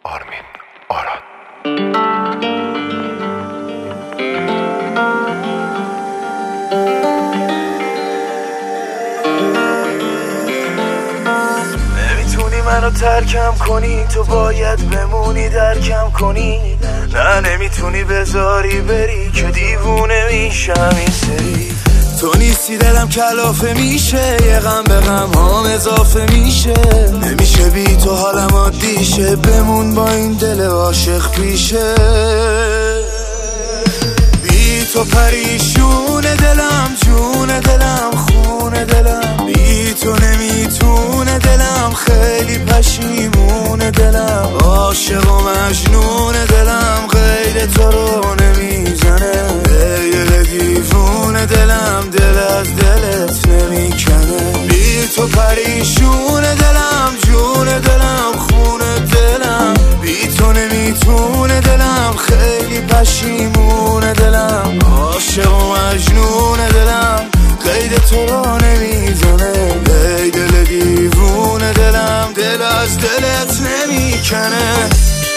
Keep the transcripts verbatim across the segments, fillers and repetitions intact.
آرمین آراد. نمیتونی منو ترکم کنی، تو باید بمونی درکم کنی. نه نمیتونی بذاری بری که دیوونه میشم این سری. تو نیستی دلم کلافه میشه، یه غم به غم هم اضافه میشه. نمیشه بی تو حالم عادی شه، بمون با این دل عاشق پیشه. بی تو پریشون دلم، جون دلم، خون دلم. بی تو نمیتونه دلم، خیلی پشیمون دلم. عاشق و مجنون دلم، غیر تو رو نمیزنه. ای دل دیوونه دلم، دل از دلت نمیکنه. بی تو پریشون دلم، جون دلم، خون دلم. بی تو نمیتونه دلم، خیلی پشیمون دلم. عاشق و مجنون دلم، غیر تو رو نمیزنه. ای دل دیوونه دلم، دل از دلت نمیکنه.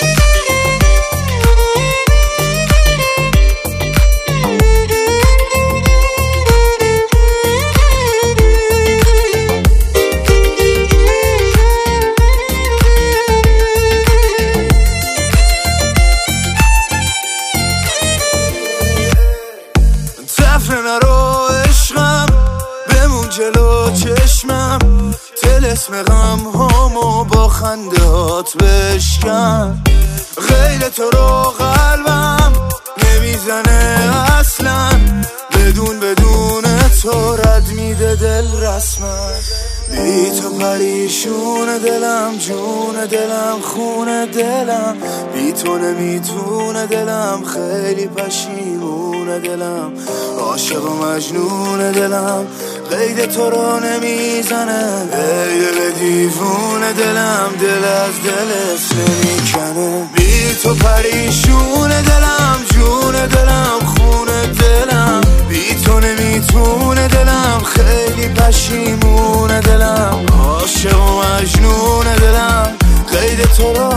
نرو عشقم، بمون جلو چشمم. طلسم غم همو با خندهات بشکن. غیر تو رو قلبم نمیزنه اصلا. بدون بدون تو رد میده دل رسما. بی تو پریشون دلم، جون دلم، خون دلم. بی تو نمیتونه دلم، خیلی پشیمون دلم. عاشق و مجنون دلم، قید تو رو نمیزنه. ای دل دیوون دلم، دل از دلت نمیکنه. بی تو پریشون دلم، جون دلم، خون دلم. بی تو نمیتونه دلم، خیلی پشیمون دلم. عاشق و مجنون دلم، قید تو رو